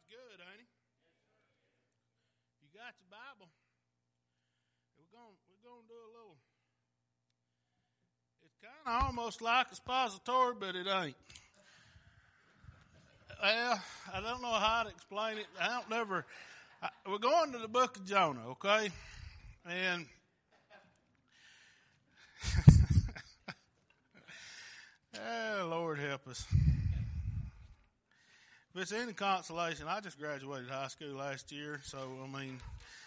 Good, ain't he? You got your Bible? We're gonna do a little. It's kind of almost like expository, but it ain't. Well, I don't know how to explain it. We're going to the book of Jonah, okay? And oh, Lord help us. If it's any consolation, I just graduated high school last year, so I mean,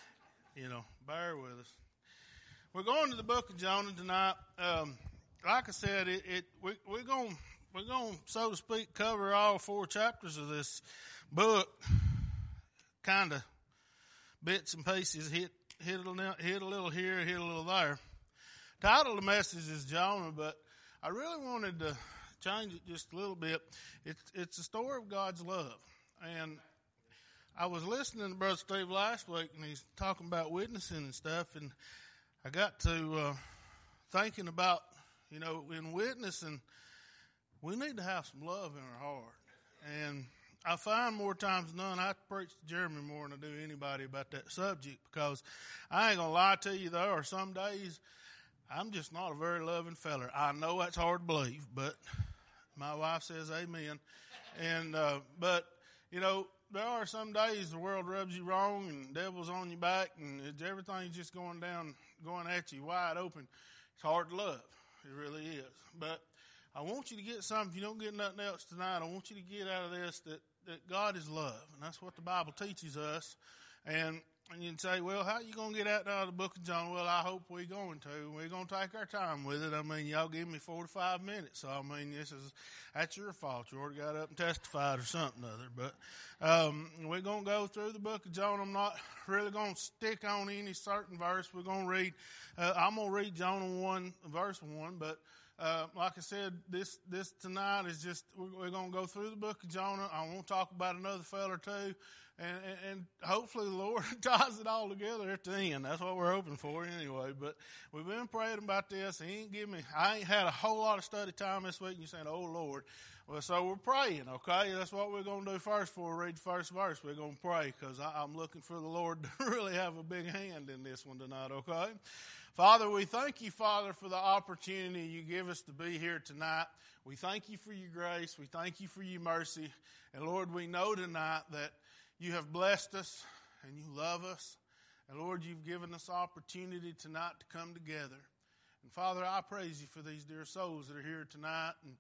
bear with us. We're going to the book of Jonah tonight. Like I said, we're going, so to speak, cover all 4 chapters of this book. Kind of bits and pieces, hit a little here, hit a little there. Title of the message is Jonah, but I really wanted to change it just a little bit. It's the story of God's love. And I was listening to Brother Steve last week, and he's talking about witnessing and stuff, and I got to thinking about, in witnessing, we need to have some love in our heart. And I find more times than none, I preach to Jeremy more than I do anybody about that subject, because I ain't going to lie to you, there are some days I'm just not a very loving feller. I know that's hard to believe, but my wife says amen. And, but, there are some days the world rubs you wrong and the devil's on your back and everything's just going at you wide open. It's hard to love. It really is. But I want you to get something. If you don't get nothing else tonight, I want you to get out of this that God is love. And that's what the Bible teaches us. And you can say, well, how are you going to get out of the book of Jonah? Well, I hope we're going to. We're going to take our time with it. I mean, y'all give me 45 minutes. So, I mean, that's your fault. You already got up and testified or something other. But we're going to go through the book of Jonah. I'm not really going to stick on any certain verse. We're going to read, I'm going to read Jonah 1, verse 1. But like I said, this tonight is just, we're going to go through the book of Jonah. I want to talk about another fella or two. And hopefully the Lord ties it all together at the end. That's what we're hoping for anyway. But we've been praying about this. I ain't had a whole lot of study time this week. And you're saying, oh Lord. Well, so we're praying, okay? That's what we're going to do first before we read the first verse. We're going to pray because I'm looking for the Lord to really have a big hand in this one tonight, okay? Father, we thank you, Father, for the opportunity you give us to be here tonight. We thank you for your grace. We thank you for your mercy. And Lord, we know tonight that you have blessed us and you love us. And Lord, you've given us opportunity tonight to come together. And Father, I praise you for these dear souls that are here tonight. And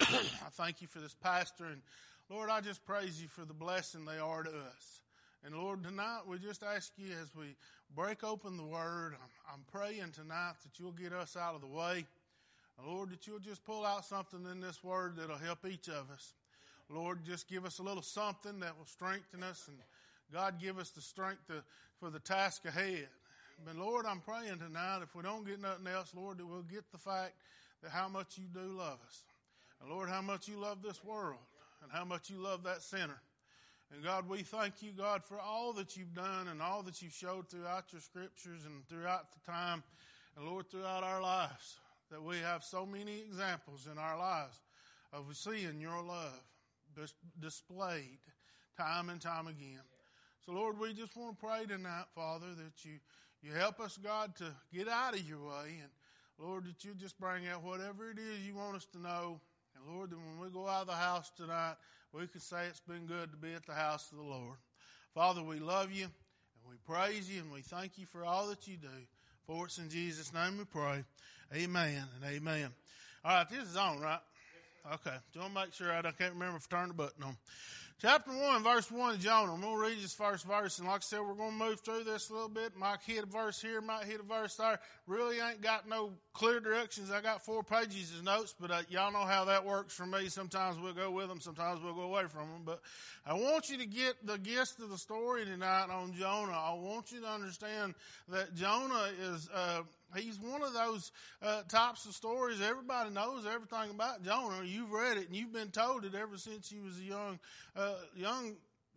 I thank you for this pastor. And Lord, I just praise you for the blessing they are to us. And Lord, tonight we just ask you as we break open the word, I'm praying tonight that you'll get us out of the way. And Lord, that you'll just pull out something in this word that'll help each of us. Lord, just give us a little something that will strengthen us. And God, give us the strength for the task ahead. But Lord, I'm praying tonight, if we don't get nothing else, Lord, that we'll get the fact that how much you do love us. And Lord, how much you love this world and how much you love that sinner. And God, we thank you, God, for all that you've done and all that you've showed throughout your scriptures and throughout the time. And Lord, throughout our lives, that we have so many examples in our lives of seeing your love displayed time and time again. So Lord, we just want to pray tonight, Father, that you help us, God, to get out of your way. And Lord, that you just bring out whatever it is you want us to know. And Lord, that when we go out of the house tonight, we can say it's been good to be at the house of the Lord. Father, we love you and we praise you and we thank you for all that you do. For it's in Jesus' name we pray. Amen and amen. All right, this is on, right? Okay. Do you want to make sure I can't remember if I turned the button on? Chapter 1, verse 1 of Jonah. I'm going to read this first verse. And like I said, we're going to move through this a little bit. Might hit a verse here, might hit a verse there. Really ain't got no clear directions. I got 4 pages of notes, but y'all know how that works for me. Sometimes we'll go with them. Sometimes we'll go away from them. But I want you to get the gist of the story tonight on Jonah. I want you to understand that Jonah is, he's one of those types of stories. Everybody knows everything about Jonah. You've read it and you've been told it ever since you was a young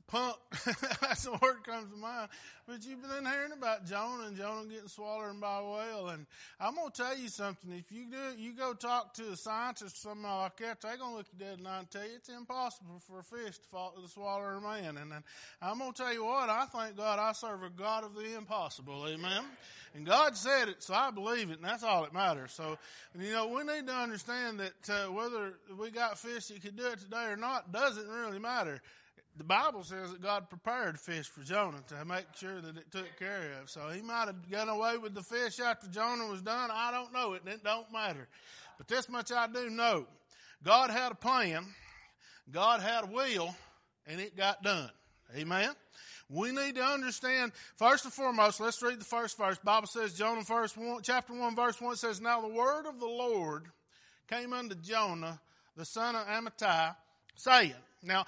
punk. That's the word that comes to mind. But you've been hearing about Jonah and Jonah getting swallowed by a whale. And I'm going to tell you something. If you go talk to a scientist or something like that, they're going to look you dead in the eye and tell you it's impossible for a fish to swallow a man. And I'm going to tell you what, I thank God I serve a God of the impossible. Amen. And God said it, so I believe it, and that's all that matters. So, we need to understand that whether we got fish that could do it today or not doesn't really matter. The Bible says that God prepared fish for Jonah to make sure that it took care of. So he might have gotten away with the fish after Jonah was done. I don't know it. It don't matter. But this much I do know. God had a plan. God had a will, and it got done. Amen? We need to understand, first and foremost, let's read the first verse. The Bible says, Jonah, chapter 1, verse 1 says, Now the word of the Lord came unto Jonah, the son of Amittai, saying. Now,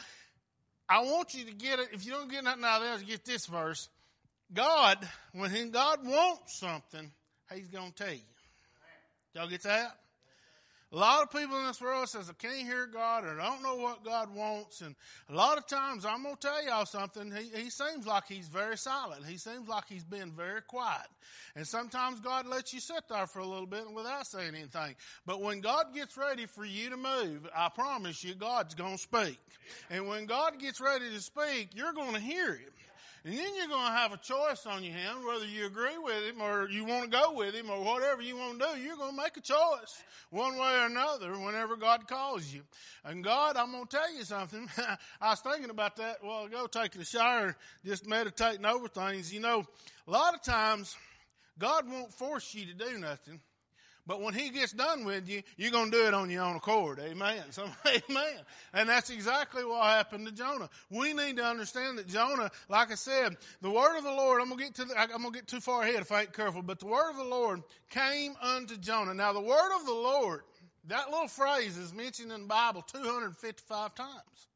I want you to get it. If you don't get nothing out of there, get this verse. God, when God wants something, he's going to tell you. Y'all get that? A lot of people in this world says, I can't hear God or I don't know what God wants. And a lot of times, I'm going to tell y'all something. He seems like he's very silent. He seems like he's been very quiet. And sometimes God lets you sit there for a little bit without saying anything. But when God gets ready for you to move, I promise you, God's going to speak. And when God gets ready to speak, you're going to hear him. And then you're going to have a choice on your hand, whether you agree with him or you want to go with him or whatever you want to do. You're going to make a choice one way or another whenever God calls you. And God, I'm going to tell you something. I was thinking about that a while ago, taking a shower, just meditating over things. A lot of times God won't force you to do nothing. But when he gets done with you, you're going to do it on your own accord. Amen. So, amen. And that's exactly what happened to Jonah. We need to understand that Jonah, like I said, the word of the Lord, I'm going to get too far ahead if I ain't careful, but the word of the Lord came unto Jonah. Now, the word of the Lord, that little phrase is mentioned in the Bible 255 times.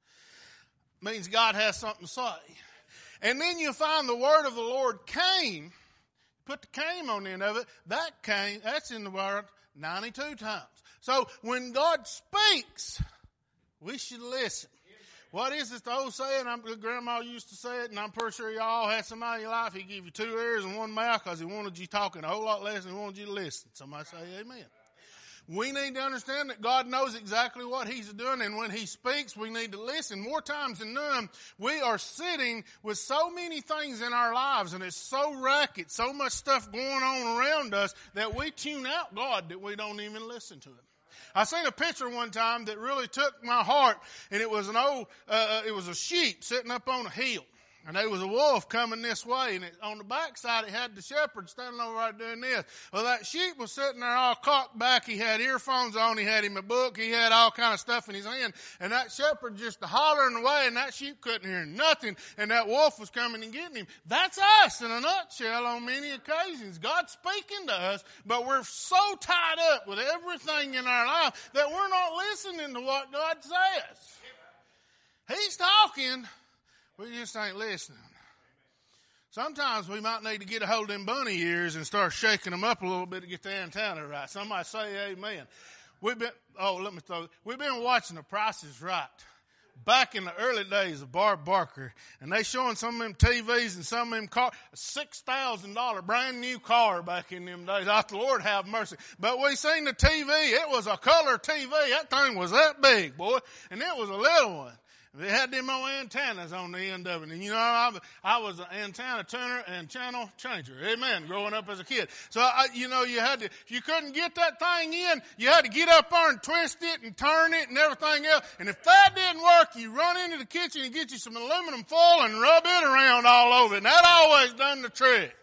Means God has something to say. And then you find the word of the Lord came. Put the came on the end of it. That's in the word 92 times. So when God speaks, we should listen. What is it the old saying? Grandma used to say it, and I'm pretty sure y'all had somebody in your life. He gave you 2 ears and 1 mouth because he wanted you talking a whole lot less than he wanted you to listen. Somebody say amen. We need to understand that God knows exactly what he's doing, and when he speaks, we need to listen. More times than none, we are sitting with so many things in our lives, and it's so racket, so much stuff going on around us that we tune out God that we don't even listen to him. I seen a picture one time that really took my heart, and it was it was a sheep sitting up on a hill. And there was a wolf coming this way, and on the backside it had the shepherd standing over right doing this. Well, that sheep was sitting there all cocked back. He had earphones on. He had him a book. He had all kind of stuff in his hand. And that shepherd just hollering away, and that sheep couldn't hear nothing. And that wolf was coming and getting him. That's us in a nutshell on many occasions. God's speaking to us, but we're so tied up with everything in our life that we're not listening to what God says. He's talking. We just ain't listening. Sometimes we might need to get a hold of them bunny ears and start shaking them up a little bit to get the antenna right. Somebody say amen. We've been watching The Price is Right. Back in the early days of Barb Barker, and they showing some of them TVs and some of them cars, a $6,000 brand new car back in them days. Oh, the Lord have mercy. But we seen the TV. It was a color TV. That thing was that big, boy, and it was a little one. They had them old antennas on the end of it. And I was an antenna tuner and channel changer. Amen. Growing up as a kid. So, you had to, if you couldn't get that thing in, you had to get up there and twist it and turn it and everything else. And if that didn't work, you run into the kitchen and get you some aluminum foil and rub it around all over it. And that always done the trick.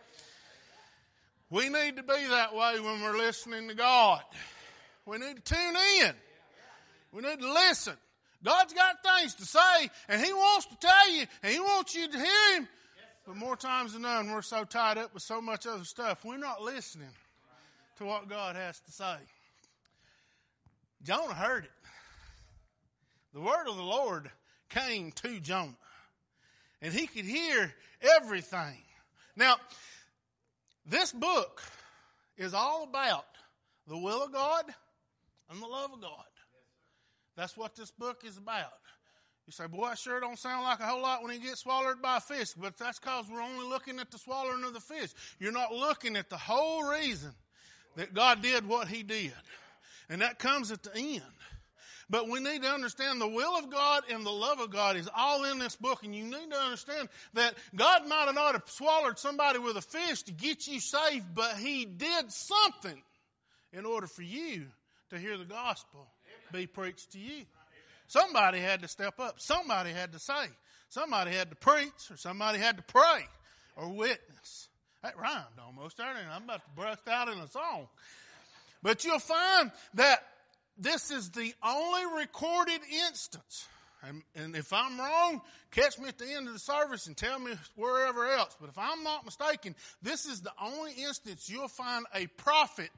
We need to be that way when we're listening to God. We need to tune in. We need to listen. God's got things to say, and he wants to tell you, and he wants you to hear him. But more times than none, we're so tied up with so much other stuff, we're not listening to what God has to say. Jonah heard it. The word of the Lord came to Jonah, and he could hear everything. Now, this book is all about the will of God and the love of God. That's what this book is about. You say, boy, that sure don't sound like a whole lot when he gets swallowed by a fish. But that's because we're only looking at the swallowing of the fish. You're not looking at the whole reason that God did what he did. And that comes at the end. But we need to understand the will of God and the love of God is all in this book. And you need to understand that God might have not have swallowed somebody with a fish to get you saved, but he did something in order for you to hear the gospel be preached to you. Somebody had to step up. Somebody had to say. Somebody had to preach, or somebody had to pray or witness. That rhymed almost, didn't it? I'm about to burst out in a song. But you'll find that this is the only recorded instance. And if I'm wrong, catch me at the end of the service and tell me wherever else. But if I'm not mistaken, this is the only instance you'll find a prophet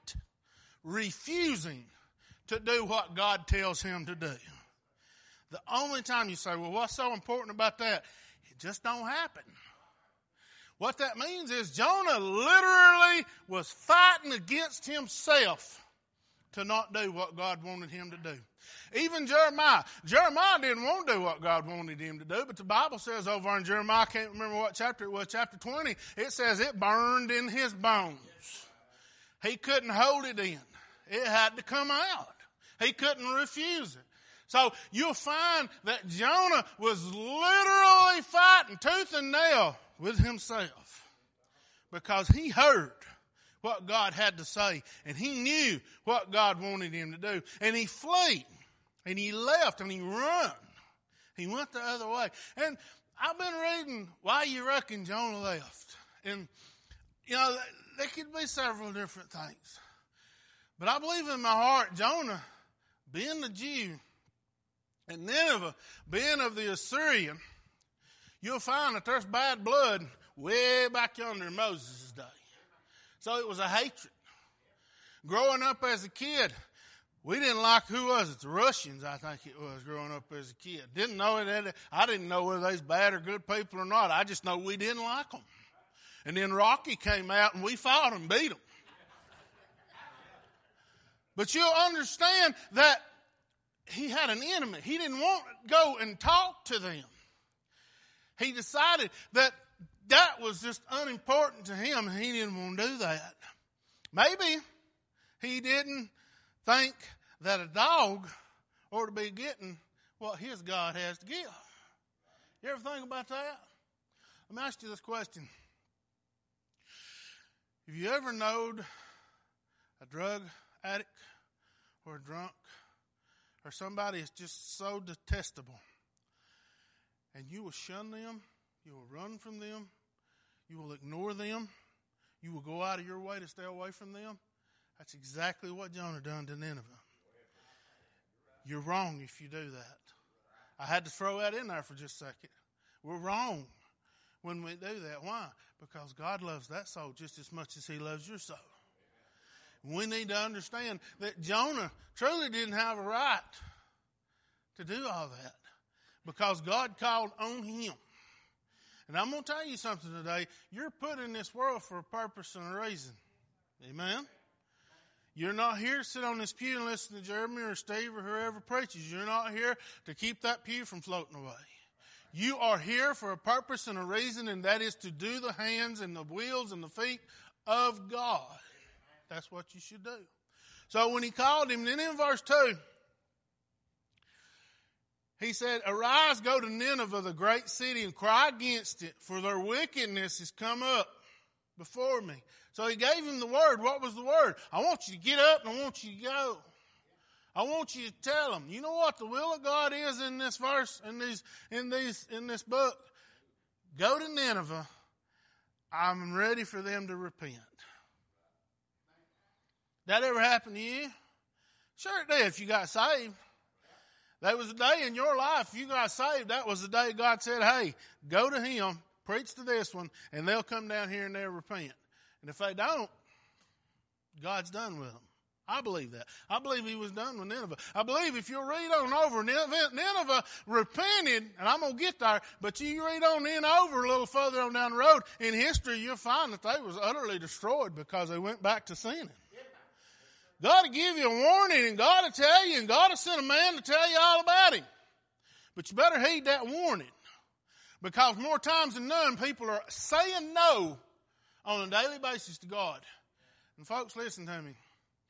refusing to do what God tells him to do. The only time you say, well, what's so important about that? It just don't happen. What that means is Jonah literally was fighting against himself to not do what God wanted him to do. Even Jeremiah. Jeremiah didn't want to do what God wanted him to do, but the Bible says over in Jeremiah, I can't remember what chapter it was, chapter 20, it says it burned in his bones. He couldn't hold it in. It had to come out. He couldn't refuse it. So you'll find that Jonah was literally fighting tooth and nail with himself because he heard what God had to say and he knew what God wanted him to do. And he fled and he left and he run. He went the other way. And I've been reading why you reckon Jonah left. And, you know, there could be several different things. But I believe in my heart, Jonah, being the Jew, and Nineveh, being of the Assyrian, you'll find that there's bad blood way back yonder in Moses' day. So it was a hatred. Growing up as a kid, we didn't like, who was it? The Russians, I think it was, growing up as a kid. Didn't know it. I didn't know whether they was bad or good people or not. I just know we didn't like them. And then Rocky came out and we fought them, beat them. But you'll understand that he had an enemy. He didn't want to go and talk to them. He decided that that was just unimportant to him and he didn't want to do that. Maybe he didn't think that a dog ought to be getting what his God has to give. You ever think about that? Let me ask you this question. Have you ever known a drug addict or a drunk or somebody is just so detestable, and you will shun them, you will run from them, you will ignore them, you will go out of your way to stay away from them? That's exactly what Jonah done to Nineveh. You're wrong if you do that. I had to throw that in there for just a second. We're wrong when we do that. Why? Because God loves that soul just as much as he loves your soul. We need to understand that Jonah truly didn't have a right to do all that because God called on him. And I'm going to tell you something today. You're put in this world for a purpose and a reason. Amen? You're not here to sit on this pew and listen to Jeremy or Steve or whoever preaches. You're not here to keep that pew from floating away. You are here for a purpose and a reason, and that is to do the hands and the wheels and the feet of God. That's what you should do. So when he called him, then in verse 2, he said, "Arise, go to Nineveh, the great city, and cry against it, for their wickedness has come up before me." So he gave him the word. What was the word? I want you to get up and I want you to go. I want you to tell them. You know what the will of God is in this verse, in this book? Go to Nineveh. I'm ready for them to repent. That ever happened to you? Sure it did if you got saved. There was a day in your life, if you got saved, that was the day God said, hey, go to him, preach to this one, and they'll come down here and they'll repent. And if they don't, God's done with them. I believe that. I believe he was done with Nineveh. I believe if you read on over, Nineveh repented, and I'm going to get there, but you read on in over a little further on down the road, in history you'll find that they was utterly destroyed because they went back to sinning. God will give you a warning, and God will tell you, and God will send a man to tell you all about him. But you better heed that warning. Because more times than none, people are saying no on a daily basis to God. And folks, listen to me.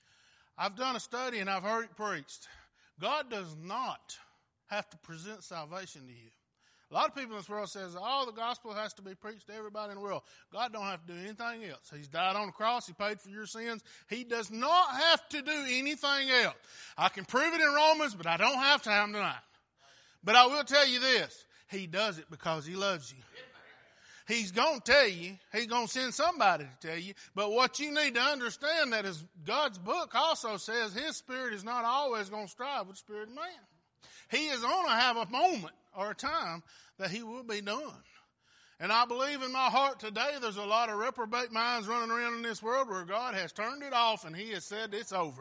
I've done a study and I've heard it preached. God does not have to present salvation to you. A lot of people in this world says, the gospel has to be preached to everybody in the world. God don't have to do anything else. He's died on the cross. He paid for your sins. He does not have to do anything else. I can prove it in Romans, but I don't have time tonight. But I will tell you this. He does it because he loves you. He's going to tell you. He's going to send somebody to tell you. But what you need to understand that is God's book also says his spirit is not always going to strive with the spirit of man. He is going to have a moment or a time that he will be done. And I believe in my heart today there's a lot of reprobate minds running around in this world where God has turned it off and he has said it's over.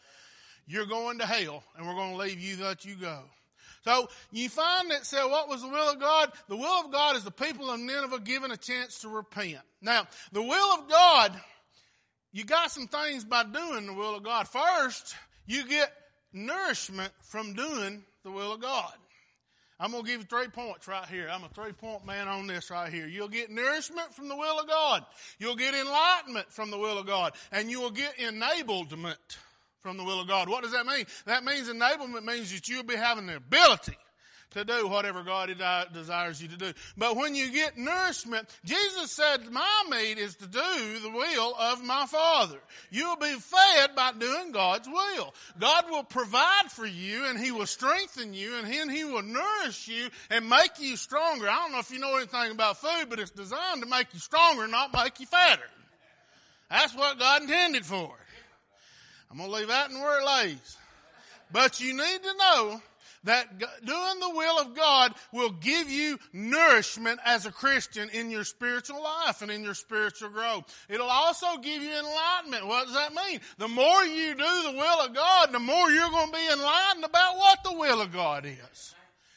You're going to hell and we're going to leave you, let you go. So you find that, say, what was the will of God? The will of God is the people of Nineveh given a chance to repent. Now, the will of God, you got some things by doing the will of God. First, you get nourishment from doing the will of God. I'm going to give you 3 points right here. I'm a 3-point man on this right here. You'll get nourishment from the will of God. You'll get enlightenment from the will of God. And you will get enablement from the will of God. What does that mean? That means enablement means that you'll be having the ability to do whatever God desires you to do. But when you get nourishment, Jesus said, my meat is to do the will of my Father. You'll be fed by doing God's will. God will provide for you and he will strengthen you and then he will nourish you and make you stronger. I don't know if you know anything about food, but it's designed to make you stronger, not make you fatter. That's what God intended for it. I'm going to leave that in where it lays. But you need to know that doing the will of God will give you nourishment as a Christian in your spiritual life and in your spiritual growth. It'll also give you enlightenment. What does that mean? The more you do the will of God, the more you're going to be enlightened about what the will of God is.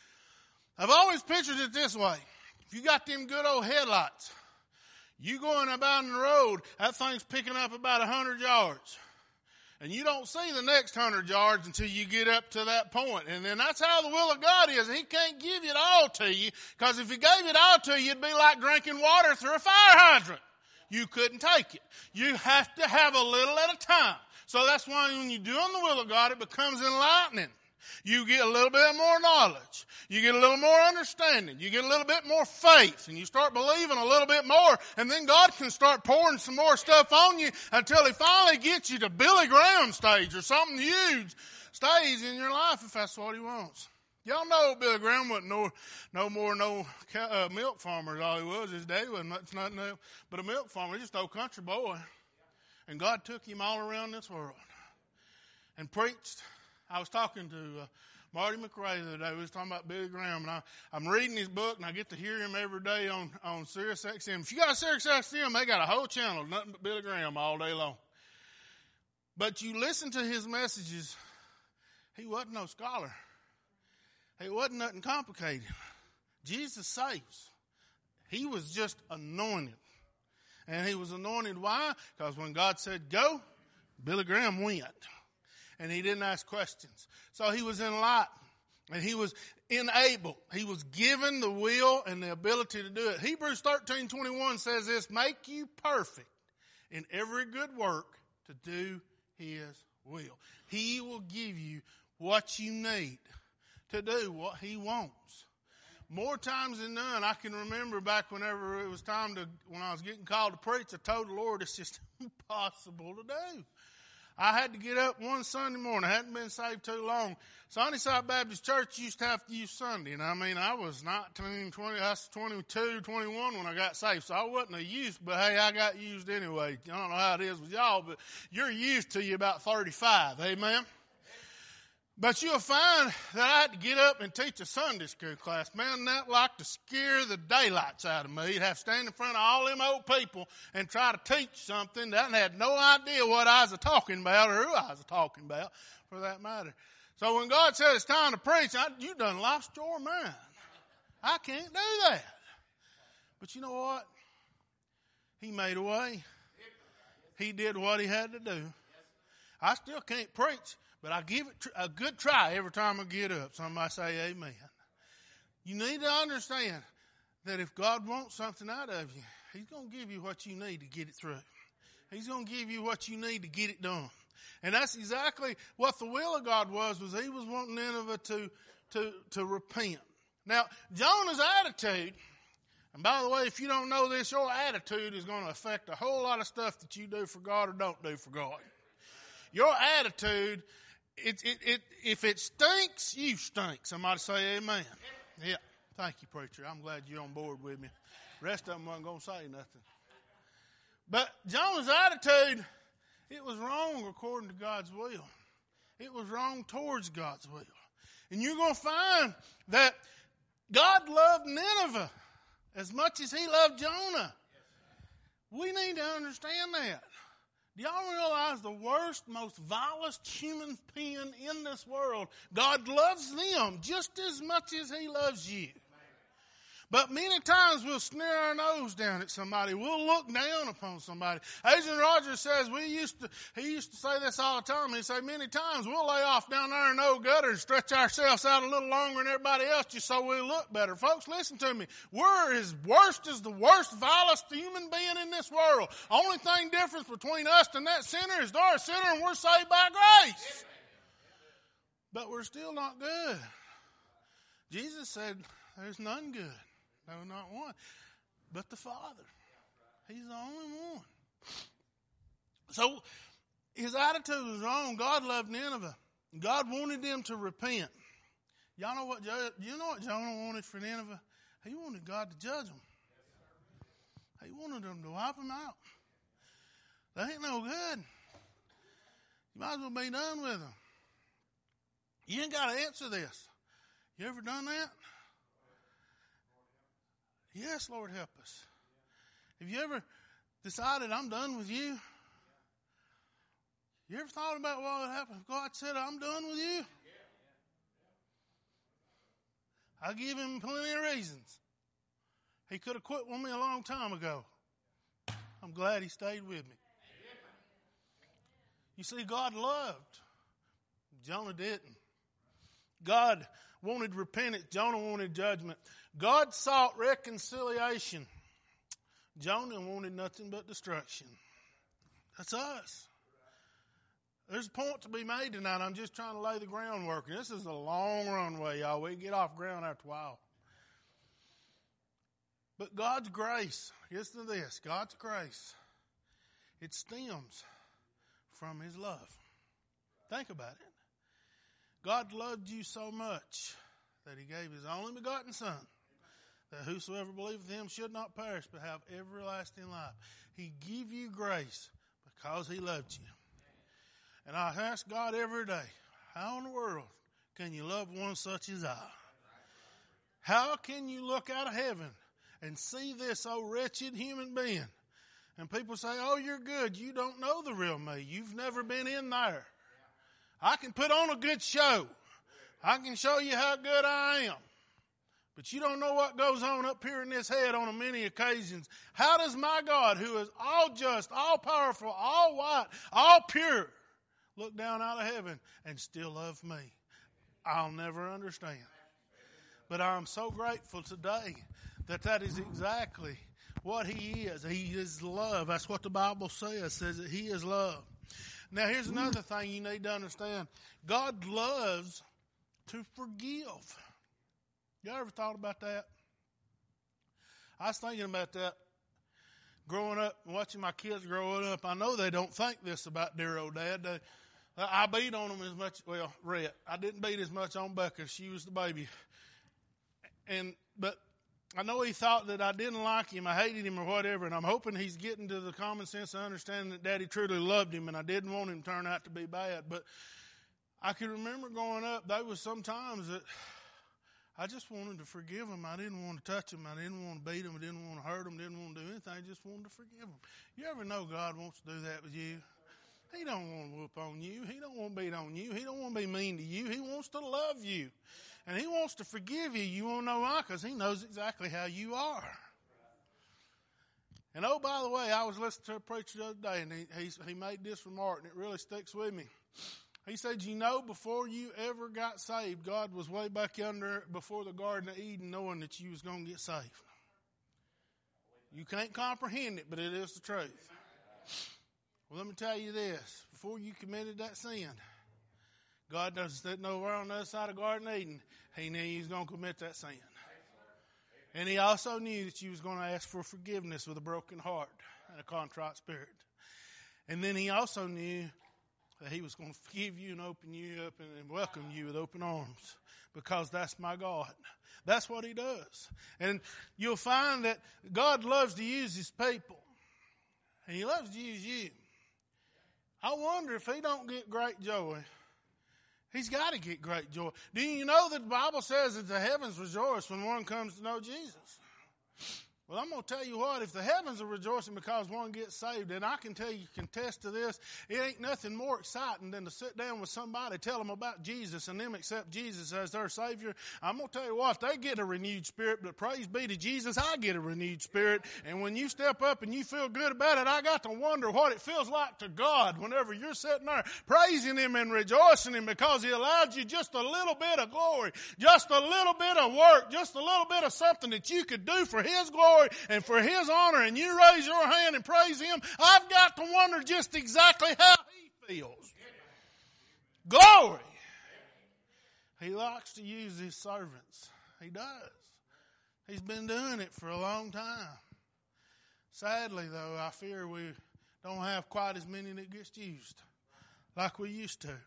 I've always pictured it this way. If you got them good old headlights, you going about in the road, that thing's picking up about 100 yards. And you don't see the next 100 yards until you get up to that point. And then that's how the will of God is. He can't give it all to you, because if he gave it all to you, it'd be like drinking water through a fire hydrant. You couldn't take it. You have to have a little at a time. So that's why when you're doing the will of God, it becomes enlightening. You get a little bit more knowledge. You get a little more understanding. You get a little bit more faith. And you start believing a little bit more. And then God can start pouring some more stuff on you until he finally gets you to Billy Graham stage or something huge stage in your life if that's what he wants. Y'all know Billy Graham wasn't no more milk farmer as all he was. His daddy wasn't nothing else but a milk farmer. He just an old country boy. And God took him all around this world and preached. I was talking to Marty McRae the other day. We was talking about Billy Graham, and I'm reading his book, and I get to hear him every day on Sirius XM. If you got Sirius XM, they got a whole channel, nothing but Billy Graham all day long. But you listen to his messages, he wasn't no scholar. He wasn't nothing complicated. Jesus saves. He was just anointed. And he was anointed, why? Because when God said go, Billy Graham went. And he didn't ask questions. So he was enlightened. And he was enabled. He was given the will and the ability to do it. Hebrews 13:21 says this, make you perfect in every good work to do his will. He will give you what you need to do what he wants. More times than none, I can remember back whenever it was time when I was getting called to preach, I told the Lord it's just impossible to do. I had to get up one Sunday morning. I hadn't been saved too long. Sunnyside Baptist Church used to have to use Sunday. And I mean, I was 19, 20, I was 22, 21 when I got saved. So I wasn't a youth, but hey, I got used anyway. I don't know how it is with y'all, but you're used till you're about 35. Amen? But you'll find that I had to get up and teach a Sunday school class. Man, that like to scare the daylights out of me. You'd have to stand in front of all them old people and try to teach something that I had no idea what I was talking about or who I was talking about, for that matter. So when God said it's time to preach, you done lost your mind. I can't do that. But you know what? He made a way. He did what he had to do. I still can't preach. But I give it a good try every time I get up. Somebody say amen. You need to understand that if God wants something out of you, He's going to give you what you need to get it through. He's going to give you what you need to get it done. And that's exactly what the will of God was He was wanting Nineveh to repent. Now, Jonah's attitude, and by the way, if you don't know this, your attitude is going to affect a whole lot of stuff that you do for God or don't do for God. Your attitude, if it stinks, you stink. Somebody say amen. Yeah. Thank you, preacher. I'm glad you're on board with me. The rest of them wasn't going to say nothing. But Jonah's attitude, it was wrong according to God's will. It was wrong towards God's will. And you're going to find that God loved Nineveh as much as He loved Jonah. We need to understand that. Do y'all realize the worst, most vilest human being in this world, God loves them just as much as He loves you. But many times we'll sneer our nose down at somebody. We'll look down upon somebody. Adrian Rogers says he used to say this all the time. He'd say many times we'll lay off down there in the old gutter and stretch ourselves out a little longer than everybody else just so we look better. Folks, listen to me. We're as worst as the worst, vilest human being in this world. Only thing difference between us and that sinner is they're a sinner and we're saved by grace. But we're still not good. Jesus said there's none good. No, not one. But the Father. He's the only one. So, his attitude was wrong. God loved Nineveh. God wanted them to repent. Y'all know what, you know what Jonah wanted for Nineveh? He wanted God to judge them. He wanted them to wipe them out. They ain't no good. You might as well be done with them. You ain't got to answer this. You ever done that? Yes, Lord, help us. Have you ever decided I'm done with you? You ever thought about what would happen if God said I'm done with you? I give Him plenty of reasons. He could have quit with me a long time ago. I'm glad He stayed with me. You see, God loved. Jonah didn't. God wanted repentance. Jonah wanted judgment. God sought reconciliation. Jonah wanted nothing but destruction. That's us. There's a point to be made tonight. I'm just trying to lay the groundwork. And this is a long runway, y'all. We get off ground after a while. But God's grace, listen to this, God's grace, it stems from His love. Think about it. God loved you so much that He gave His only begotten Son, that whosoever believeth Him should not perish but have everlasting life. He gave you grace because He loved you. And I ask God every day, how in the world can you love one such as I? How can you look out of heaven and see this old wretched human being? And people say, oh, you're good. You don't know the real me. You've never been in there. I can put on a good show. I can show you how good I am. But you don't know what goes on up here in this head on many occasions. How does my God, who is all just, all powerful, all white, all pure, look down out of heaven and still love me? I'll never understand. But I'm so grateful today that is exactly what He is. He is love. That's what the Bible says that He is love. Now, here's another thing you need to understand. God loves to forgive. You ever thought about that? I was thinking about that growing up, watching my kids growing up. I know they don't think this about dear old Dad. I beat on them as much, well, Rhett. I didn't beat as much on Becca. She was the baby. But I know he thought that I didn't like him, I hated him or whatever, and I'm hoping he's getting to the common sense of understanding that Daddy truly loved him and I didn't want him to turn out to be bad. But I can remember growing up, there was some times that I just wanted to forgive him. I didn't want to touch him. I didn't want to beat him. I didn't want to hurt him. Didn't want to do anything. I just wanted to forgive him. You ever know God wants to do that with you? He don't want to whoop on you. He don't want to beat on you. He don't want to be mean to you. He wants to love you. And He wants to forgive you. You want to know why? Because He knows exactly how you are. And oh, by the way, I was listening to a preacher the other day, and he made this remark, and it really sticks with me. He said, before you ever got saved, God was way back yonder before the Garden of Eden knowing that you was going to get saved. You can't comprehend it, but it is the truth. Well, let me tell you this. Before you committed that sin, God doesn't know we're on the other side of Garden of Eden. He knew you was going to commit that sin. And he also knew that you was going to ask for forgiveness with a broken heart and a contrite spirit. And then he also knew that he was going to forgive you and open you up and welcome you with open arms, because that's my God. That's what he does. And you'll find that God loves to use his people. And he loves to use you. I wonder if he don't get great joy. He's got to get great joy. Do you know that the Bible says that the heavens rejoice when one comes to know Jesus? Well, I'm going to tell you what, if the heavens are rejoicing because one gets saved, and I can tell you, contest to this, it ain't nothing more exciting than to sit down with somebody, tell them about Jesus, and them accept Jesus as their Savior. I'm going to tell you what, they get a renewed spirit, but praise be to Jesus, I get a renewed spirit. And when you step up and you feel good about it, I got to wonder what it feels like to God whenever you're sitting there praising him and rejoicing him because he allowed you just a little bit of glory, just a little bit of work, just a little bit of something that you could do for his glory and for his honor, and you raise your hand and praise him. I've got to wonder just exactly how he feels. Glory. He likes to use his servants. He does. He's been doing it for a long time. Sadly, though, I fear we don't have quite as many that gets used like we used to.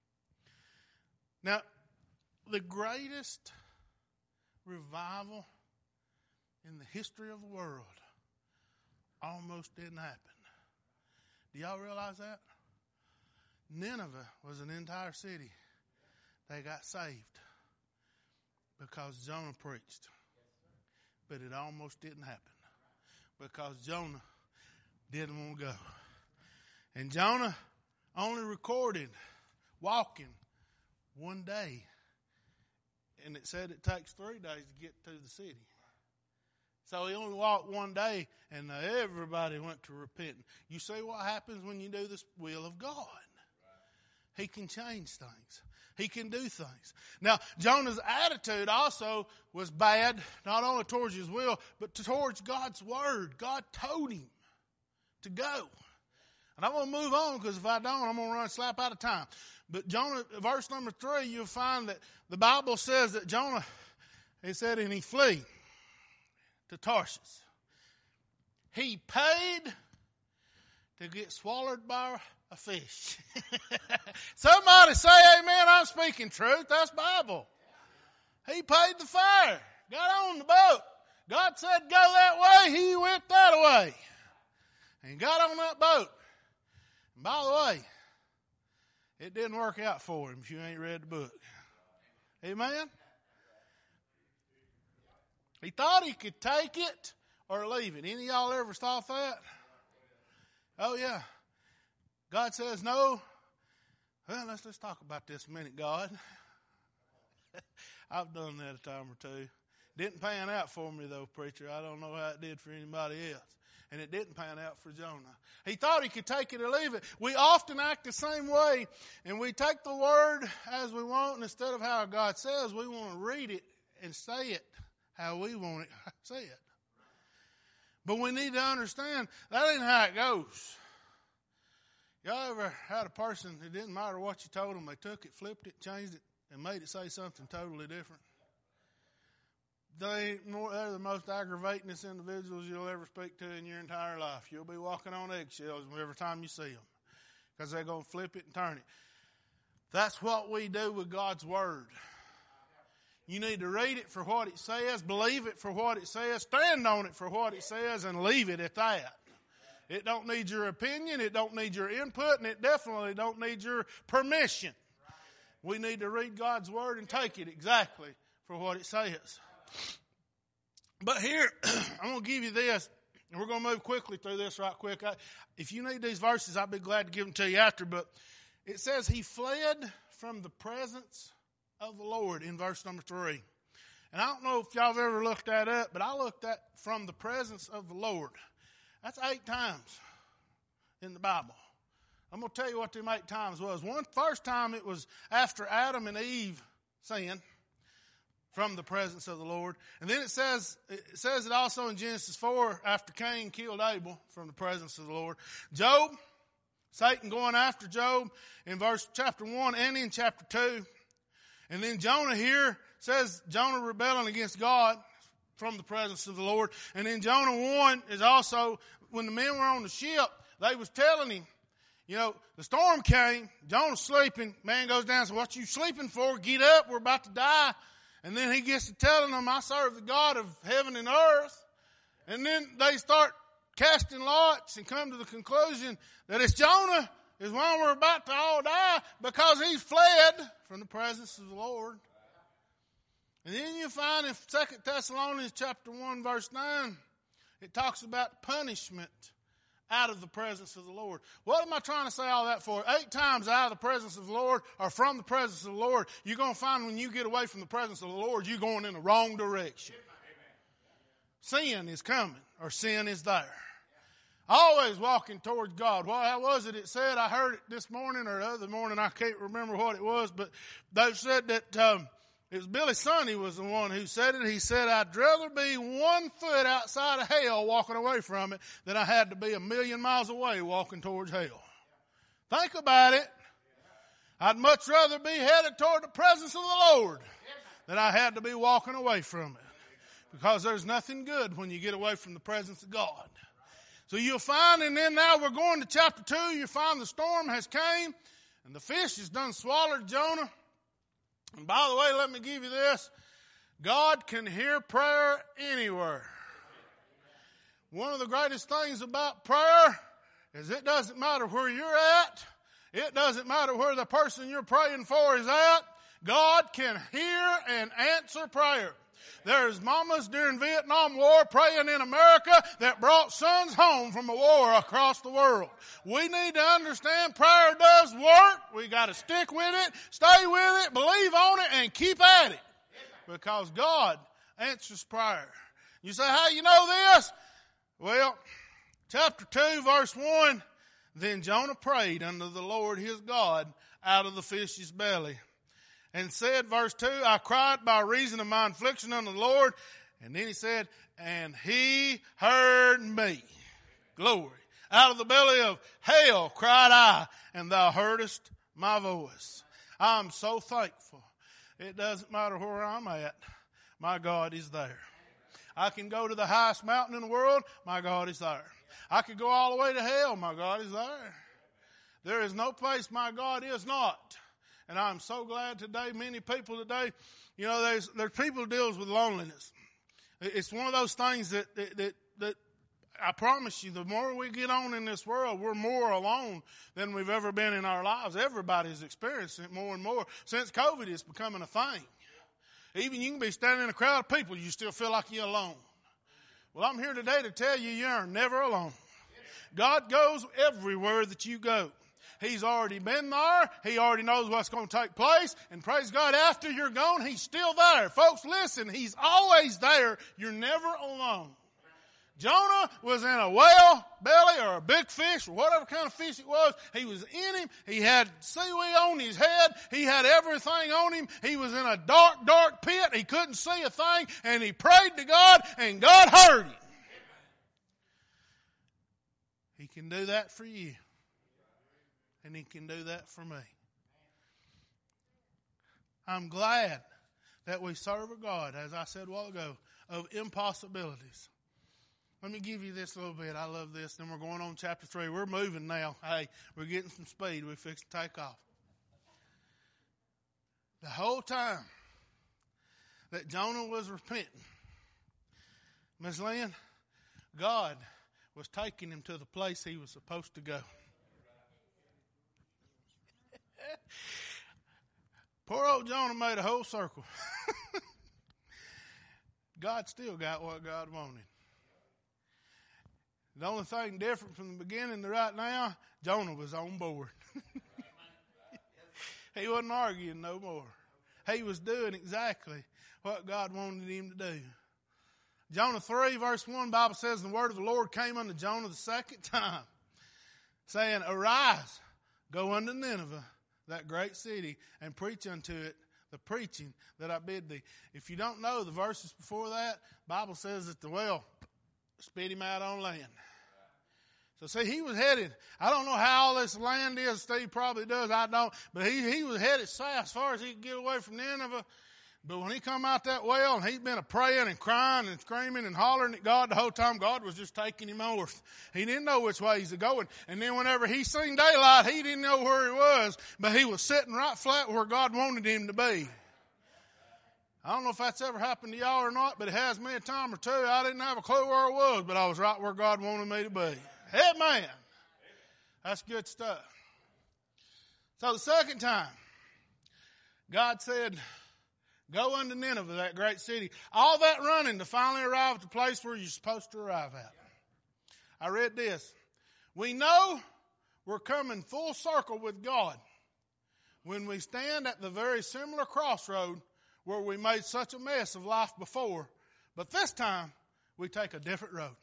Now, the greatest revival in the history of the world almost didn't happen. Do y'all realize that? Nineveh was an entire city. They got saved because Jonah preached. But it almost didn't happen because Jonah didn't want to go. And Jonah only recorded walking one day. And it said it takes 3 days to get to the city. So he only walked one day, and everybody went to repenting. You see what happens when you do the will of God. He can change things. He can do things. Now, Jonah's attitude also was bad, not only towards his will, but towards God's word. God told him to go. And I'm going to move on, because if I don't, I'm going to run slap out of time. But Jonah, verse number 3, you'll find that the Bible says that Jonah, it said, and he flee to Tarshish. He paid to get swallowed by a fish. Somebody say amen. I'm speaking truth. That's Bible. He paid the fare. Got on the boat. God said go that way. He went that way. And got on that boat. And by the way, it didn't work out for him if you ain't read the book. Amen? He thought he could take it or leave it. Any of y'all ever thought that? Oh, yeah. God says no. Well, let's just talk about this a minute, God. I've done that a time or two. Didn't pan out for me, though, preacher. I don't know how it did for anybody else. And it didn't pan out for Jonah. He thought he could take it or leave it. We often act the same way, and we take the word as we want, and instead of how God says, we want to read it and say it how we want it said. But we need to understand that ain't how it goes. Y'all ever had a person, it didn't matter what you told them, they took it, flipped it, changed it, and made it say something totally different? They're the most aggravatingest individuals you'll ever speak to in your entire life. You'll be walking on eggshells every time you see them because they're going to flip it and turn it. That's what we do with God's Word. You need to read it for what it says, believe it for what it says, stand on it for what it says, and leave it at that. It don't need your opinion, it don't need your input, and it definitely don't need your permission. We need to read God's Word and take it exactly for what it says. But here, I'm going to give you this, and we're going to move quickly through this right quick. If you need these verses, I'd be glad to give them to you after, but it says he fled from the presence of the Lord in verse number 3. And I don't know if y'all have ever looked that up, but I looked at from the presence of the Lord. That's 8 times in the Bible. I'm going to tell you what them 8 times was. First time it was after Adam and Eve sinned from the presence of the Lord. And then it says it also in Genesis 4 after Cain killed Abel from the presence of the Lord. Job, Satan going after Job in chapter 1 and in chapter 2. And then Jonah here says Jonah rebelling against God from the presence of the Lord. And then Jonah 1 is also when the men were on the ship, they was telling him, you know, the storm came, Jonah's sleeping, man goes down and says, what you sleeping for? Get up, we're about to die. And then he gets to telling them, I serve the God of heaven and earth. And then they start casting lots and come to the conclusion that it's Jonah is one we're about to all die because he's fled from the presence of the Lord. And then you find in 2 Thessalonians chapter 1 verse 9, it talks about punishment out of the presence of the Lord. What am I trying to say all that for? 8 times out of the presence of the Lord or from the presence of the Lord, you're going to find when you get away from the presence of the Lord, you're going in the wrong direction. Sin is coming or sin is there. Always walking towards God. Well, how was it? It said, I heard it this morning or the other morning, I can't remember what it was, but they said that it was Billy Sunday was the one who said it. He said, I'd rather be 1 foot outside of hell walking away from it than I had to be 1,000,000 miles away walking towards hell. Think about it. I'd much rather be headed toward the presence of the Lord than I had to be walking away from it. Because there's nothing good when you get away from the presence of God. So you'll find, and then now we're going to chapter 2, you find the storm has came, and the fish has done swallowed Jonah. And by the way, let me give you this. God can hear prayer anywhere. One of the greatest things about prayer is it doesn't matter where you're at. It doesn't matter where the person you're praying for is at. God can hear and answer prayer. There's mamas during Vietnam War praying in America that brought sons home from a war across the world. We need to understand prayer does work. We got to stick with it, stay with it, believe on it, and keep at it. Because God answers prayer. You say, how you know this? Well, chapter 2, verse 1, then Jonah prayed unto the Lord his God out of the fish's belly. And said, verse 2, I cried by reason of my affliction unto the Lord. And then he said, and he heard me. Glory. Out of the belly of hell cried I, and thou heardest my voice. I'm so thankful. It doesn't matter where I'm at. My God is there. I can go to the highest mountain in the world. My God is there. I could go all the way to hell. My God is there. There is no place my God is not. And I'm so glad today, many people today, you know, there's people who deals with loneliness. It's one of those things that I promise you, the more we get on in this world, we're more alone than we've ever been in our lives. Everybody's experiencing it more and more. Since COVID, it's becoming a thing. Even you can be standing in a crowd of people, you still feel like you're alone. Well, I'm here today to tell you, you're never alone. God goes everywhere that you go. He's already been there. He already knows what's going to take place. And praise God, after you're gone, He's still there. Folks, listen, He's always there. You're never alone. Jonah was in a whale belly or a big fish or whatever kind of fish it was. He was in him. He had seaweed on his head. He had everything on him. He was in a dark, dark pit. He couldn't see a thing. And he prayed to God, and God heard him. He can do that for you. And He can do that for me. I'm glad that we serve a God, as I said a while ago, of impossibilities. Let me give you this a little bit. I love this. Then we're going on chapter 3. We're moving now. Hey, we're getting some speed. We're fixing to take off. The whole time that Jonah was repenting, Miss Lynn, God was taking him to the place he was supposed to go. Poor old Jonah made a whole circle. God still got what God wanted. The only thing different from the beginning to right now, Jonah was on board. He wasn't arguing no more. He was doing exactly what God wanted him to do. Jonah 3 verse 1, the Bible says, the word of the Lord came unto Jonah the second time, saying, arise, Go unto Nineveh, that great city, and preach unto it the preaching that I bid thee. If you don't know the verses before that, Bible says that the well spit him out on land. So see, he was headed, I don't know how all this land is, Steve probably does, I don't, but he was headed south as far as he could get away from Nineveh. But when he come out that well, and he'd been a praying and crying and screaming and hollering at God the whole time, God was just taking him north. He didn't know which way he's going. And then whenever he seen daylight, he didn't know where he was, but he was sitting right flat where God wanted him to be. I don't know if that's ever happened to y'all or not, but it has me a time or two. I didn't have a clue where I was, but I was right where God wanted me to be. Amen. That's good stuff. So the second time, God said, go unto Nineveh, that great city. All that running to finally arrive at the place where you're supposed to arrive at. I read this. We know we're coming full circle with God when we stand at the very similar crossroad where we made such a mess of life before, but this time we take a different road.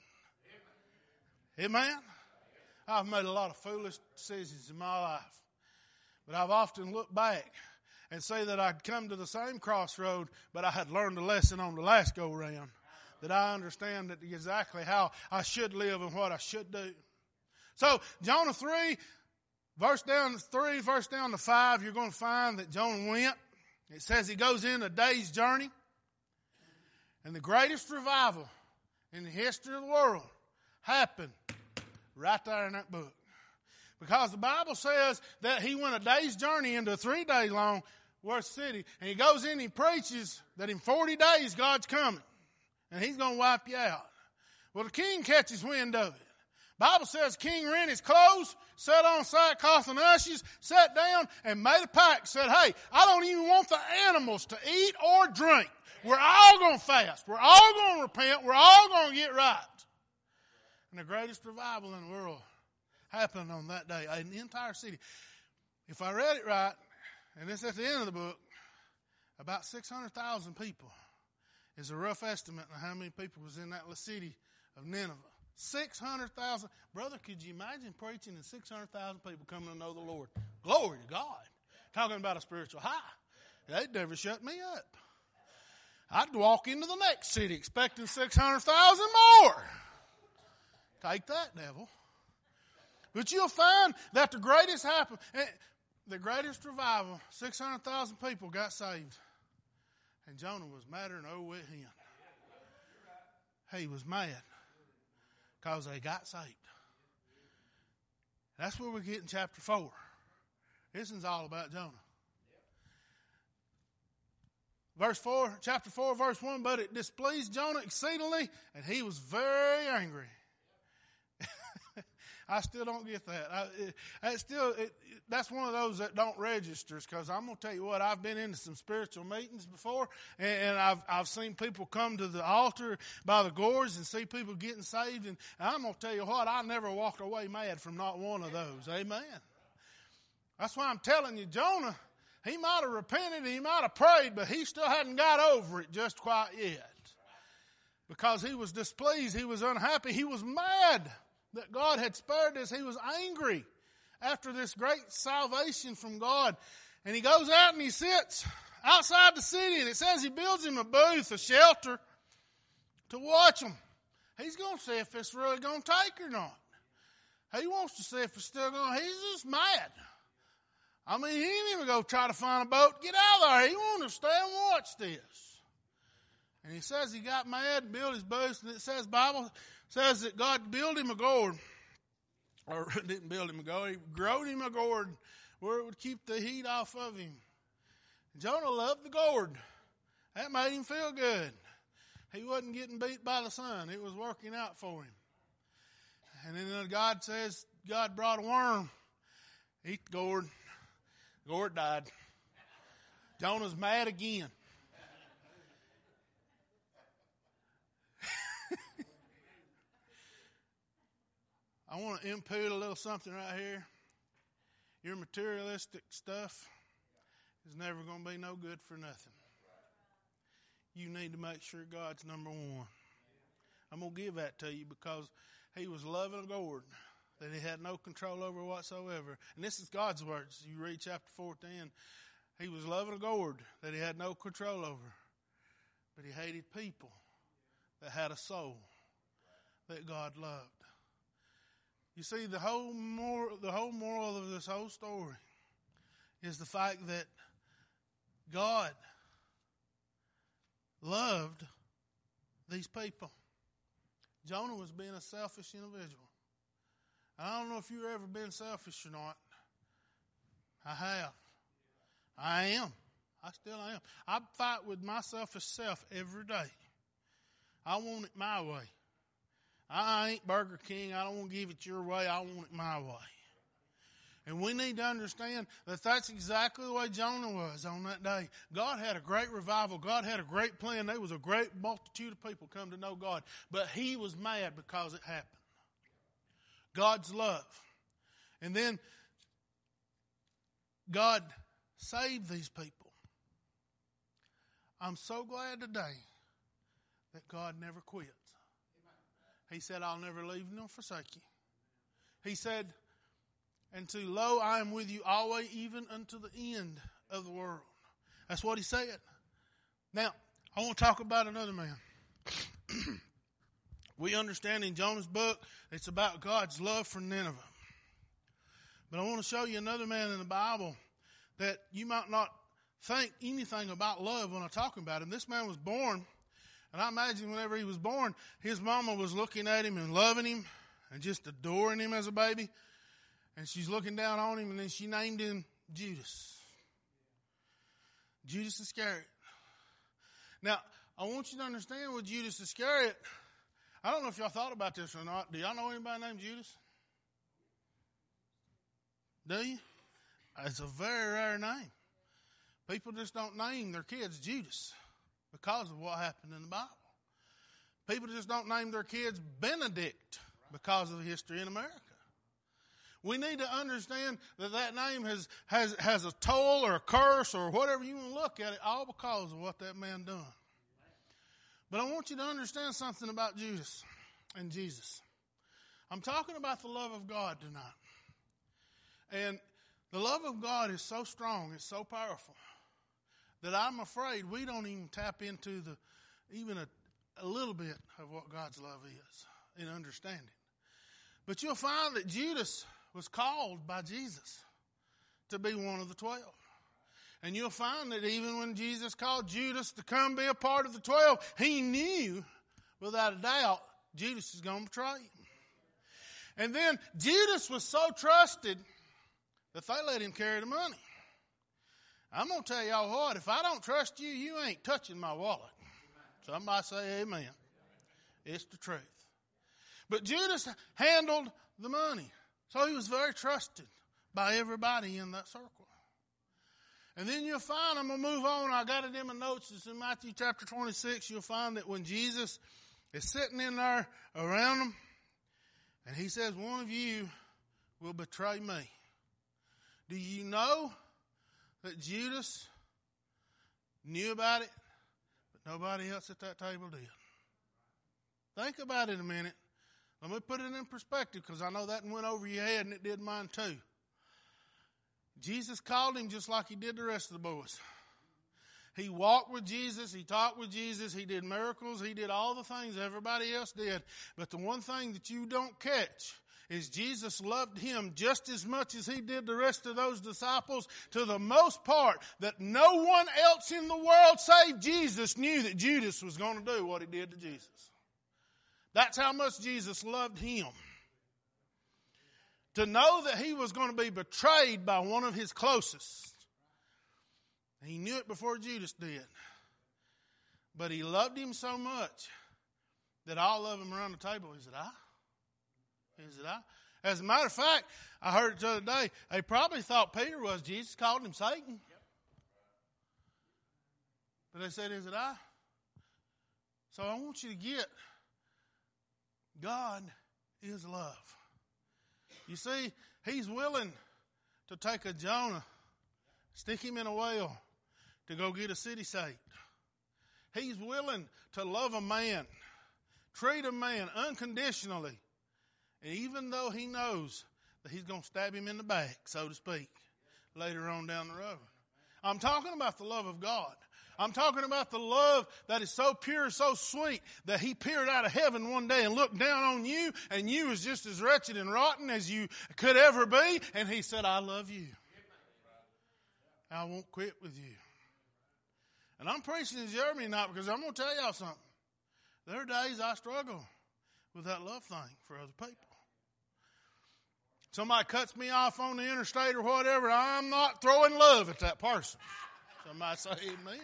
Amen? I've made a lot of foolish decisions in my life, but I've often looked back and say that I'd come to the same crossroad, but I had learned a lesson on the last go-round, that I understand that exactly how I should live and what I should do. So, Jonah 3, verse down to 5, you're going to find that Jonah went. It says he goes in a day's journey. And the greatest revival in the history of the world happened right there in that book. Because the Bible says that he went a day's journey into a 3-day long worth city. And he goes in and he preaches that in 40 days God's coming. And he's going to wipe you out. Well, the king catches wind of it. Bible says king rent his clothes, sat on sackcloth and ashes, sat down and made a pact. Said, hey, I don't even want the animals to eat or drink. We're all going to fast. We're all going to repent. We're all going to get right. And the greatest revival in the world happened on that day in the entire city. If I read it right, and it's at the end of the book, about 600,000 people is a rough estimate of how many people was in that little city of Nineveh. 600,000. Brother, could you imagine preaching and 600,000 people coming to know the Lord? Glory to God. Talking about a spiritual high. They'd never shut me up. I'd walk into the next city expecting 600,000 more. Take that, devil. But you'll find that the greatest happened. The greatest revival, 600,000 people got saved. And Jonah was madder than oh with him. He was mad because they got saved. That's where we get in chapter 4. This is all about Jonah. Chapter 4, verse 1, but it displeased Jonah exceedingly, and he was very angry. I still don't get that. That's one of those that don't register, because I'm going to tell you what, I've been into some spiritual meetings before, and I've seen people come to the altar by the gorge and see people getting saved, and I'm going to tell you what, I never walked away mad from not one of those. Amen. That's why I'm telling you, Jonah, he might have repented, he might have prayed, but he still hadn't got over it just quite yet. Because he was displeased, he was unhappy, he was mad that God had spared us. He was angry after this great salvation from God. And he goes out and he sits outside the city, and it says he builds him a booth, a shelter, to watch them. He's going to see if it's really going to take or not. He wants to see if it's still going to. He's just mad. I mean, he didn't even go try to find a boat to get out of there. He wanted to stay and watch this. And he says he got mad and built his booth, and it says, Bible says that God built him a gourd, or didn't build him a gourd, he growed him a gourd where it would keep the heat off of him. Jonah loved the gourd. That made him feel good. He wasn't getting beat by the sun. It was working out for him. And then God says, God brought a worm. Eat the gourd. The gourd died. Jonah's mad again. I want to input a little something right here. Your materialistic stuff is never going to be no good for nothing. You need to make sure God's number one. I'm going to give that to you because he was loving a gourd. that he had no control over whatsoever. And this is God's words. You read chapter 14. He was loving a gourd that he had no control over. But he hated people that had a soul that God loved. You see, the whole moral of this whole story is the fact that God loved these people. Jonah was being a selfish individual. I don't know if you've ever been selfish or not. I have. I am. I still am. I fight with my selfish self every day. I want it my way. I ain't Burger King. I don't want to give it your way. I want it my way. And we need to understand that that's exactly the way Jonah was on that day. God had a great revival. God had a great plan. There was a great multitude of people come to know God. But he was mad because it happened. God's love. And then God saved these people. I'm so glad today that God never quits. He said, I'll never leave you nor forsake you. He said, and to lo, I am with you always, even unto the end of the world. That's what he said. Now, I want to talk about another man. We understand in Jonah's book, it's about God's love for Nineveh. But I want to show you another man in the Bible that you might not think anything about love when I talk about him. This man was born, and I imagine whenever he was born, his mama was looking at him and loving him and just adoring him as a baby. And she's looking down on him, and then she named him Judas. Judas Iscariot. Now, I want you to understand with Judas Iscariot, I don't know if y'all thought about this or not. Do y'all know anybody named Judas? Do you? It's a very rare name. People just don't name their kids Judas because of what happened in the Bible. People just don't name their kids Benedict because of the history in America. We need to understand that that name has a toll or a curse or whatever you want to look at it, all because of what that man done. But I want you to understand something about Judas and Jesus. I'm talking about the love of God tonight. And the love of God is so strong, it's so powerful, that I'm afraid we don't even tap into even a little bit of what God's love is in understanding. But you'll find that Judas was called by Jesus to be one of the 12. And you'll find that even when Jesus called Judas to come be a part of the 12, he knew without a doubt Judas is going to betray him. And then Judas was so trusted that they let him carry the money. I'm going to tell y'all what, if I don't trust you, you ain't touching my wallet. Somebody say amen. It's the truth. But Judas handled the money. So he was very trusted by everybody in that circle. And then you'll find, I'm going to move on, I got it in my notes, it's in Matthew chapter 26, you'll find that when Jesus is sitting in there around them, and he says, one of you will betray me. Do you know that Judas knew about it, but nobody else at that table did? Think about it a minute. Let me put it in perspective because I know that went over your head and it did mine too. Jesus called him just like he did the rest of the boys. He walked with Jesus. He talked with Jesus. He did miracles. He did all the things everybody else did. But the one thing that you don't catch is Jesus loved him just as much as he did the rest of those disciples, to the most part that no one else in the world save Jesus knew that Judas was going to do what he did to Jesus. That's how much Jesus loved him. To know that he was going to be betrayed by one of his closest. He knew it before Judas did. But he loved him so much that all of them around the table, is it I? Is it I? As a matter of fact, I heard it the other day, they probably thought Peter was. Jesus called him Satan. But they said, is it I? So I want you to get, God is love. You see, he's willing to take a Jonah, stick him in a well to go get a city saved. He's willing to love a man, treat a man unconditionally, And even though he knows that he's going to stab him in the back, so to speak, later on down the road. I'm talking about the love of God. I'm talking about the love that is so pure, so sweet, that he peered out of heaven one day and looked down on you, and you was just as wretched and rotten as you could ever be, and he said, I love you. I won't quit with you. And I'm preaching to Jeremy tonight because I'm going to tell y'all something. There are days I struggle with that love thing for other people. Somebody cuts me off on the interstate or whatever, I'm not throwing love at that person. Somebody say amen.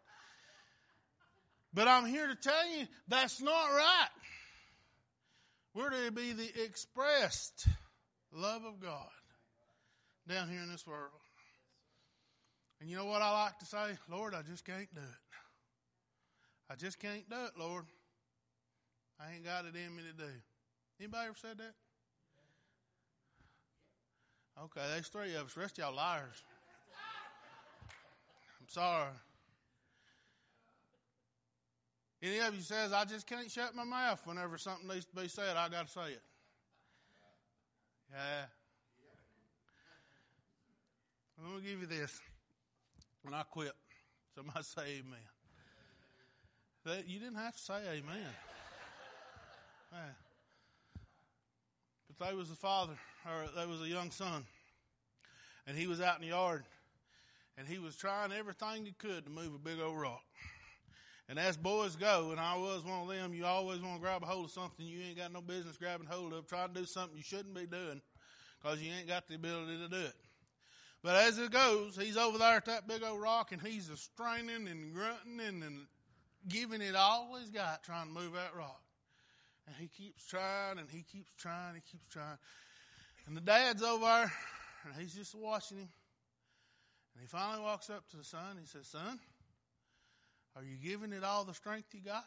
But I'm here to tell you that's not right. We're to be the expressed love of God down here in this world. And you know what I like to say? Lord, I just can't do it. I just can't do it, Lord. I ain't got it in me to do. Anybody ever said that? Okay, there's three of us. The rest of y'all liars. I'm sorry. Any of you says, I just can't shut my mouth whenever something needs to be said, I got to say it. Yeah. I'm going to give you this. When I quit, somebody say amen. You didn't have to say amen. Yeah. But there was a father, or there was a young son, and he was out in the yard, and he was trying everything he could to move a big old rock. And as boys go, and I was one of them, you always want to grab a hold of something you ain't got no business grabbing hold of, trying to do something you shouldn't be doing because you ain't got the ability to do it. But as it goes, he's over there at that big old rock, and he's a straining and grunting and giving it all he's got trying to move that rock. And he keeps trying, and he keeps trying, and he keeps trying. And the dad's over there, and he's just watching him. And he finally walks up to the son, and he says, Son, are you giving it all the strength you got?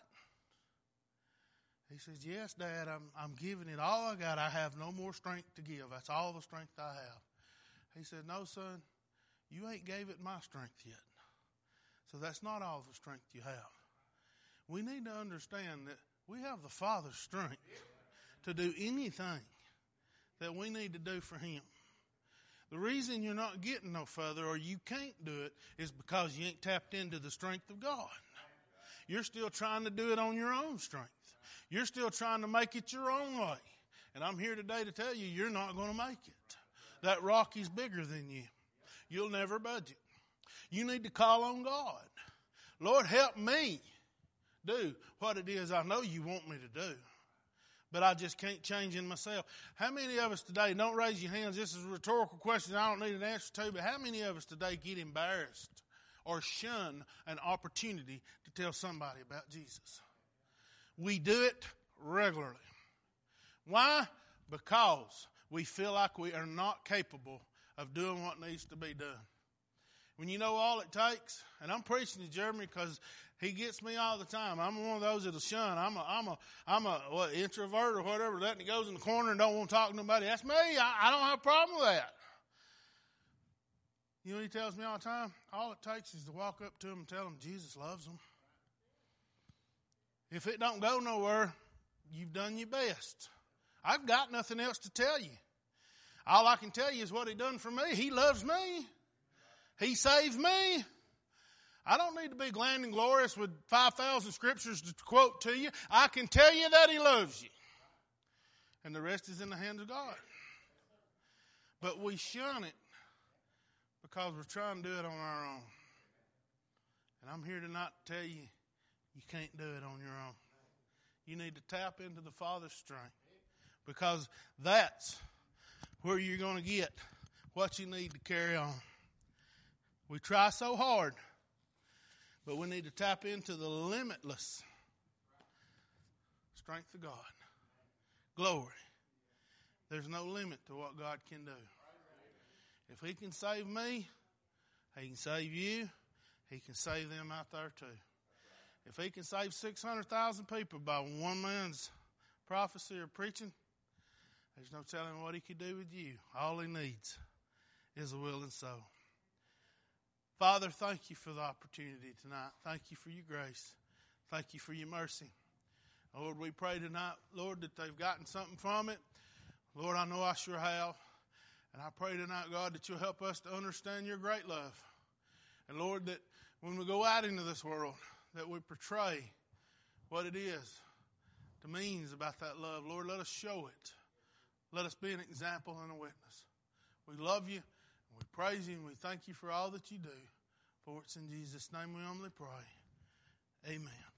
He says, Yes, Dad, I'm giving it all I got. I have no more strength to give. That's all the strength I have. He said, No, son, you ain't gave it my strength yet. So that's not all the strength you have. We need to understand that we have the Father's strength to do anything that we need to do for Him. The reason you're not getting no further or you can't do it is because you ain't tapped into the strength of God. You're still trying to do it on your own strength. You're still trying to make it your own way. And I'm here today to tell you, you're not going to make it. That rock is bigger than you. You'll never budge it. You need to call on God. Lord, help me do what it is I know you want me to do. But I just can't change in myself. How many of us today, don't raise your hands, this is a rhetorical question I don't need an answer to, but how many of us today get embarrassed or shun an opportunity to tell somebody about Jesus? We do it regularly. Why? Because we feel like we are not capable of doing what needs to be done. When you know all it takes, and I'm preaching to Jeremy because he gets me all the time. I'm one of those that'll shun. I'm a introvert or whatever that, and he goes in the corner and don't want to talk to nobody. That's me. I don't have a problem with that. You know what he tells me all the time? All it takes is to walk up to him and tell him Jesus loves them. If it don't go nowhere, you've done your best. I've got nothing else to tell you. All I can tell you is what He done for me. He loves me. He saved me. I don't need to be grand and glorious with 5,000 scriptures to quote to you. I can tell you that He loves you. And the rest is in the hands of God. But we shun it because we're trying to do it on our own. And I'm here tonight to tell you, you can't do it on your own. You need to tap into the Father's strength. Because that's where you're going to get what you need to carry on. We try so hard, but we need to tap into the limitless strength of God. Glory. There's no limit to what God can do. If He can save me, He can save you. He can save them out there too. If He can save 600,000 people by one man's prophecy or preaching, there's no telling what He could do with you. All He needs is a willing soul. Father, thank You for the opportunity tonight. Thank You for Your grace. Thank You for Your mercy. Lord, we pray tonight, Lord, that they've gotten something from it. Lord, I know I sure have. And I pray tonight, God, that you'll help us to understand your great love. And Lord, that when we go out into this world, that we portray what it is, the means about that love. Lord, let us show it. Let us be an example and a witness. We love you, and we praise you, and we thank you for all that you do. For it's in Jesus' name we humbly pray. Amen.